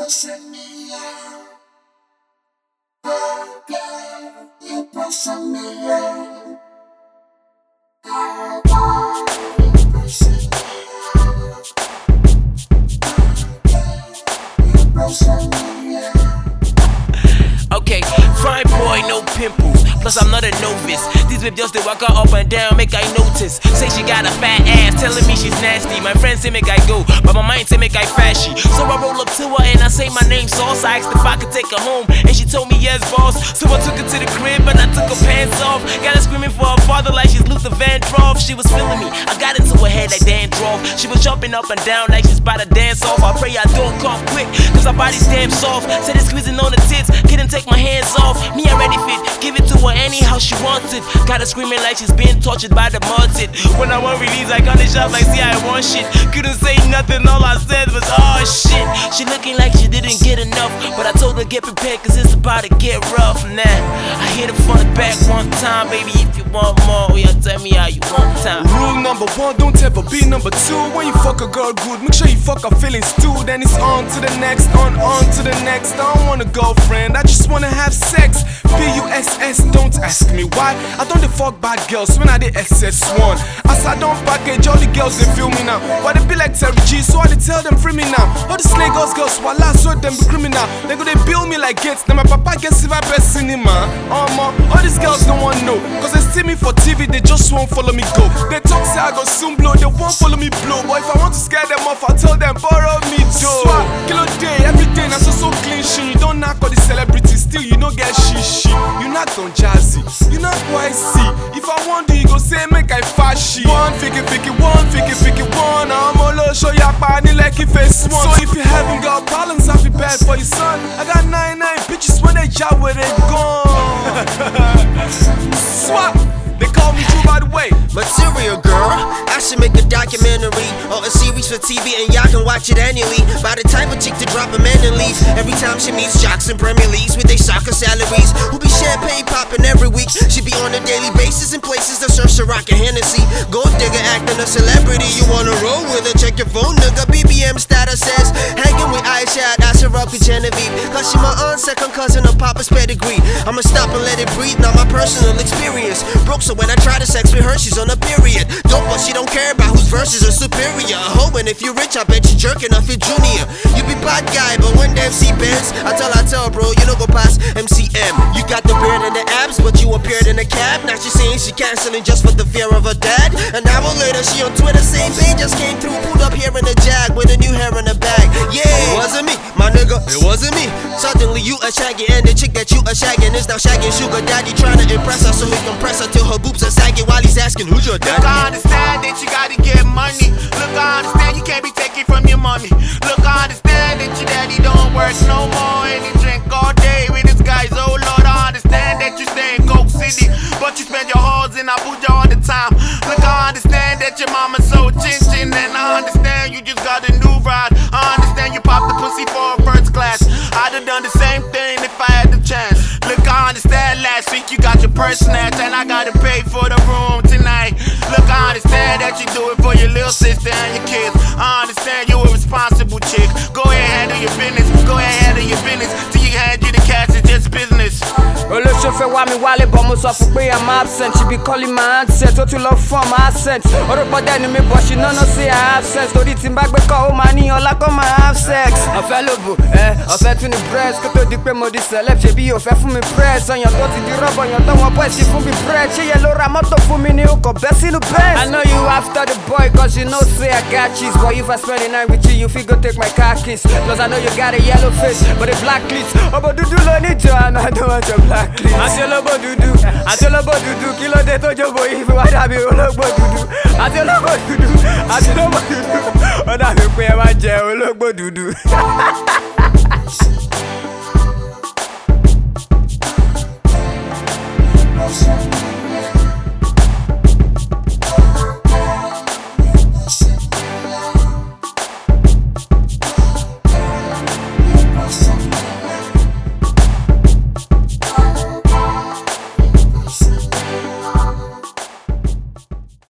pushing me out. Oh, girl, you pushing me out. Oh, girl, you pushing me out. Oh, girl, you pushing me out. Okay, fine boy, no pimples. Plus I'm not a novice. These babe just they walk her up and down, make I notice. Say she got a fat ass, telling me she's nasty. My friends say make I go, but my mind say make I fashy. So I roll up to her and I say my name sauce. I asked if I could take her home, and she told me yes, boss. So I took her to the crib and I took her pants off. Got her screaming for her father like she's Luther Vandross. She was feeling me, I got into her head like dandruff. She was jumping up and down like she's about to dance off. I pray I don't come quick, cause her body's damn soft. Said it's squeezing on the tits, couldn't take my hands off. Me already fit, give it to her anyhow she wants it. Got her screaming like she's being tortured by the multi. When I want release, I got the shop like see I want shit. Couldn't say nothing, all I said was oh shit. She looking like she didn't get enough, but I told her get prepared cause it's about to get rough. Nah, I hit her from the back one time, baby if you want more, yeah, tell me how you want time. Rule number one, don't ever be number two. When you fuck a girl good, make sure you fuck her feelings too. Then it's on to the next, on to the next. I don't want a girlfriend, I just wanna have sex. P-U-S-S, don't ask me why. I don't fuck bad girls when I did SS1. As I don't package, all the girls they feel me now. But they be like Terry G, so I they tell them free me now. All the Lagos girls, while I saw them be criminal. They go they bill me like gates. Then my papa gets silver best cinema. All these girls don't want know, cause they see me for TV, they just won't follow me go. They talk say I go soon blow, they won't follow me blow. But if I want to scare them off, I'll tell them borrow me dough. Swap, kilo day, every day, now so clean shit. You don't knock all the celebrities, still you don't get shit. You not on jazzy, you not YC. If I want to, you go say make I fashy. One fiki, one. I'm all show ya body like if it's one. So if you haven't got balance, I'll be bad for your son. I got 99 bitches when they job where they gone. Swap. They call me Drew, by the way. Material girl, I should make a documentary or a series for TV and y'all can watch it annually. By the type of chick to drop a man and leave every time she meets jocks in Premier Leagues with their soccer salaries. Who be champagne popping every week. She be on a daily basis in places that serve Ciroc and Hennessy. Gold digger acting a celebrity. You wanna roll with her? Check your phone, nigga. BBM status says hanging with Aisha, Asherah, Genevieve. Cause she my aunt, second cousin of Papa's pedigree. I'ma stop and let it breathe. Now my personal experience broke. So when I try to sex with her, she's on a period. Dope, but she don't care about whose verses are superior. A hoe, and if you're rich, I bet you jerking off your junior. You be bad guy, but when the MC bends, I tell bro, you don't go past MCM. You got the beard and the abs, but you appeared in a cab. Now she's saying she canceling just for the fear of her dad. An hour later, she on Twitter saying they just came through, pulled up here in a Jag with a new hair in a bag. Yeah, it wasn't me, my nigga, it wasn't me. Suddenly you a shaggy, and the chick that you a shagging is now shagging sugar daddy, trying to impress her so he can press her till her boobs are sagging while he's asking who's your daddy. Look, I understand that you gotta get money. Look, I understand you can't be taking from your mommy. Look, I understand that your daddy don't work no more and he drink all day with his guys. Oh Lord, I understand that you stay in Coke City, but you spend your halls in Abuja all the time. Look, I understand that your mama's so chin-chin, and I understand you just got a new ride. I understand you popped the pussy for a first class. I'd have done the same thing if I had the chance. Look, I understand last week you got your purse snatched and I gotta pay for the room tonight. Look, I understand that you do it for your little sister and your kids. I understand you a responsible chick. Go ahead, handle your business. Go ahead, handle your business. Till you hand you the cash, it's just business. Olóṣòfẹ́ wá mi wálé bọ̀ mo sọ fún pé I'm absent. She be calling my accent, ó tún lọ fún ọmọ accent. Orúkọ dẹ́ni mi bọ̀ she no say I have sense. Torí tí n bá gbé kọ́ ó máa ní ọlá kó máa have sex. Ọ̀fẹ́ ló bù ọ̀fẹ́ tún ní breast. Kó tó di pé mo di celeb ṣe bí òfẹ́ fún mi press. Ọyàn tó ti di rọ́bọ̀ yàn tó wọn boys ti fún mi bread. Ṣé yẹ ló ra mọ́tò fún mi ní o kò bẹ́ sínú best. I know you after the boy cause you know say I got cheese. But if I spend the night with you fit go take my car keys. Plus I know you got a yellow face but a black cleats. Ọbọ̀ dúdú ló ní jọ and I don't want your black cleats. Àti ológbò dúdú kí ló dé tó jòbó yìí fi wá dàbí ológbò dúdú. Àti ológbò dúdú ó dàbí pé ẹ máa jẹ ológbò dúdú.